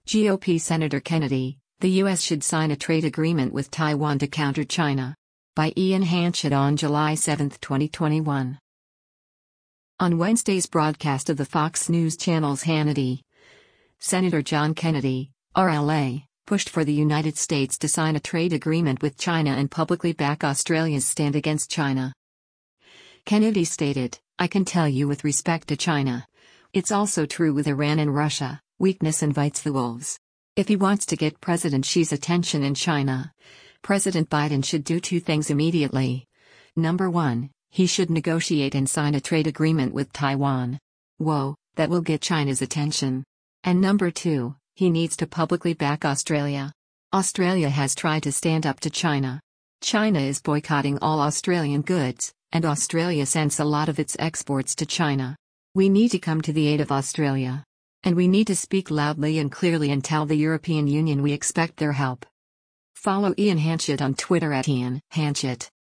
GOP Senator Kennedy, the U.S. should sign a trade agreement with Taiwan to counter China. By Ian Hanchett on July 7, 2021. On Wednesday's broadcast of the Fox News Channel's Hannity, Senator John Kennedy, RLA, pushed for the United States to sign a trade agreement with China and publicly back Australia's stand against China. Kennedy stated, "I can tell you with respect to China. It's also true with Iran and Russia, weakness invites the wolves. If he wants to get President Xi's attention in China, President Biden should do two things immediately. Number one, he should negotiate and sign a trade agreement with Taiwan. Whoa, that will get China's attention. And number two, he needs to publicly back Australia. Australia has tried to stand up to China. China is boycotting all Australian goods, and Australia sends a lot of its exports to China. We need to come to the aid of Australia. And we need to speak loudly and clearly and tell the European Union we expect their help." Follow Ian Hanchett on Twitter @Ian Hanchett.